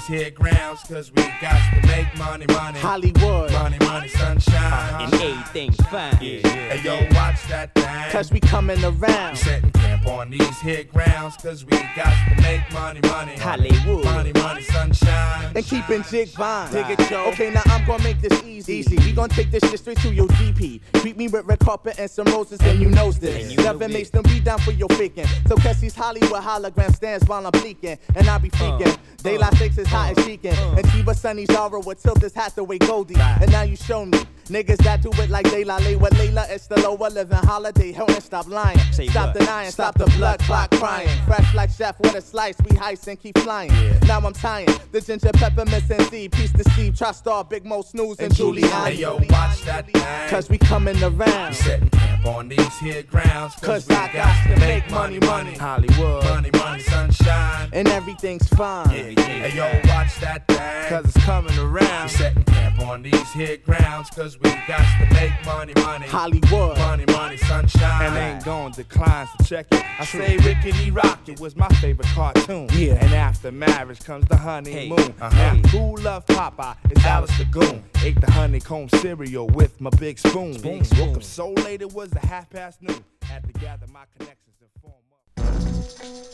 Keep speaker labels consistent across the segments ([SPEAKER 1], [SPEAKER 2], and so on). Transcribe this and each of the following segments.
[SPEAKER 1] here grounds, cause we got to make money, money.
[SPEAKER 2] Hollywood.
[SPEAKER 1] Money, money, sunshine.
[SPEAKER 3] And everything fine.
[SPEAKER 1] Hey, yo, watch that thing.
[SPEAKER 2] Cause we coming
[SPEAKER 1] We
[SPEAKER 2] around.
[SPEAKER 1] setting camp on these here grounds, cause we got to make money, money.
[SPEAKER 3] Hollywood.
[SPEAKER 1] Money, money, sunshine.
[SPEAKER 2] And keeping jig fine.
[SPEAKER 1] Dig it, Joe.
[SPEAKER 2] Okay, now I'm gonna make this easy. We gonna take this shit straight to your GP. Treat me with red carpet and some roses, and you knows this.
[SPEAKER 3] And you know
[SPEAKER 2] Never
[SPEAKER 3] it.
[SPEAKER 2] makes them be down for your faking. So catch these Hollywood hologram stands while I'm peeking. And I be freaking. Daylight 6 is hot and chicken. And Chiba Sunny Zara with tilt this Hathaway Goldie. And now you show me. Niggas that do it like Layla lay with Layla. It's the lower living holiday. Hilton, stop lying.
[SPEAKER 3] Say
[SPEAKER 2] Stop
[SPEAKER 3] what?
[SPEAKER 2] denying. Stop the blood clot crying. Fresh like chef with a slice. We heist and keep flying. Now I'm tying the ginger peppermints and seed. Peace to Steve, Tristar, Big Mo, Snooze, and Julian.
[SPEAKER 1] Hey, yo, watch that thing.
[SPEAKER 2] Cause we coming
[SPEAKER 1] We
[SPEAKER 2] around.
[SPEAKER 1] setting camp on these here grounds,
[SPEAKER 2] Cause
[SPEAKER 1] we
[SPEAKER 2] I got to make money, money.
[SPEAKER 1] Hollywood. Money, money, sunshine.
[SPEAKER 2] And everything's fine.
[SPEAKER 1] Hey, yo, watch that thing.
[SPEAKER 4] Cause it's coming
[SPEAKER 1] We
[SPEAKER 4] around.
[SPEAKER 1] setting camp on these here grounds, cause we got to make money, money.
[SPEAKER 2] Hollywood.
[SPEAKER 1] Money, money, sunshine.
[SPEAKER 4] And ain't gon' decline, so check it. I say Rickety Rocket was my favorite cartoon.
[SPEAKER 2] Yeah.
[SPEAKER 4] And after marriage comes the honeymoon.
[SPEAKER 3] Hey.
[SPEAKER 4] Now, who loved Popeye? It's Alice the Goon. Ate the honeycomb cereal with my big spoon.
[SPEAKER 3] Big spoon.
[SPEAKER 4] Woke up so late it was noon. Had to gather my connections and form up.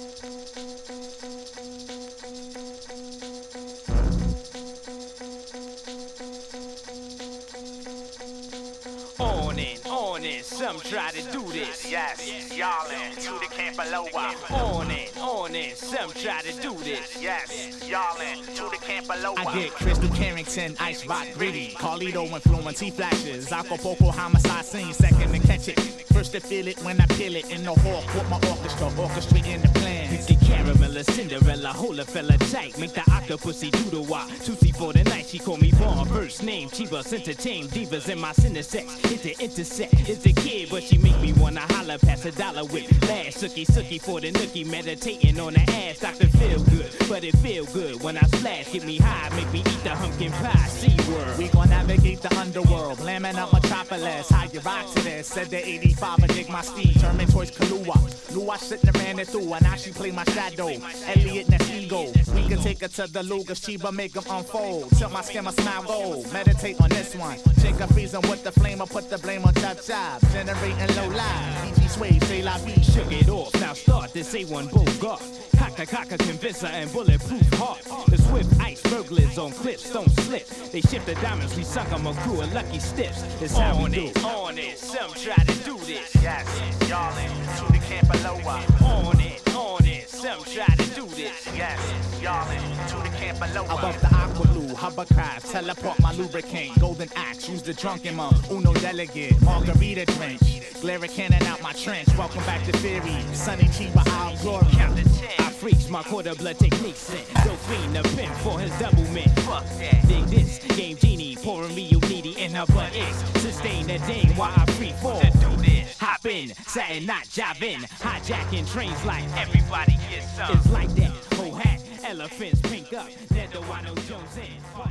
[SPEAKER 3] On it, some try to do this.
[SPEAKER 5] Yes, y'allin' to the camp below.
[SPEAKER 3] On it, some try to do this.
[SPEAKER 5] Yes, y'allin' to the camp below.
[SPEAKER 6] I get Crystal Carrington, Ice Rock Gritty, Carlito influence, he flashes, Acapulco homicide scene, second to catch it. First to feel it when I peel it in the hawk with my orchestra, orchestrating the plan.
[SPEAKER 3] It's the caramel, Cinderella, hold a fella tight. Make the octopusy do the walk. Tootsie for the night, she call me Vaughn. First name, Chivas, entertain divas in my cinesex. It's the intersect, it's the kid, but she make me wanna holler past $1 with lash. Sookie for the nookie, meditating on the ass. Doctor feel good, but it feel good when I splash. Get me high, make me eat the pumpkin pie. SeaWorld.
[SPEAKER 6] We gon' navigate the underworld, blamming out Metropolis. How you rock to this? Said the 85 and dig my steed, turn me towards Kahlua. Knew I shouldn't have ran it through, and now she play my shadow. Elliot Nestigo, we can take her to the Lugas, Chiba, make them unfold. Till my skin, my smile gold. Meditate on this one. Take a freeze with the flame, or put the blame on Chop Chop. Generating low live. BG Sway, say la vie.
[SPEAKER 3] Shook it off, now start this A1 Bogart. Cocker, convincer and bulletproof heart. The swift ice burglars on cliffs don't slip. They shift the diamonds, we suck 'em a crew of lucky stiffs. It's how we do.
[SPEAKER 5] On it, some try to do this. Yes, y'allin' to the camp below.
[SPEAKER 3] On it, some try to do this.
[SPEAKER 5] Yes, y'allin' to the camp below.
[SPEAKER 6] Above the aqualoo, hovercraft, teleport my lubricant, golden axe, use the drunken monk, Uno delegate, margarita drench, glare cannon out my trench, welcome back to Theory, Sunny Chiba, our glory.
[SPEAKER 5] Count to 10.
[SPEAKER 3] I freaks my quarter blood techniques in. Go clean the pimp for his double mint.
[SPEAKER 5] Fuck that.
[SPEAKER 3] Dig this, game genie, pouring me you needy in her butt is. Sustain the dame while I free fall.
[SPEAKER 5] To do this.
[SPEAKER 3] Hop in, satin not jiving, hijacking trains like
[SPEAKER 5] Everybody get some.
[SPEAKER 3] it's like that. Whole hat, elephants pink up, Nando Jones in.